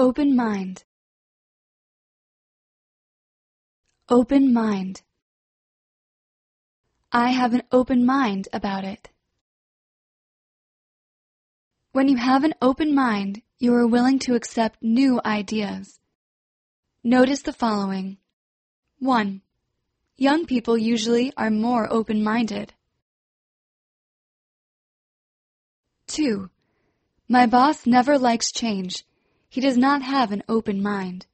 Open mind. Open mind. I have an open mind about it. When you have an open mind, you are willing to accept new ideas. Notice the following. 1. Young people usually are more open-minded. 2. My boss never likes change. He does not have an open mind.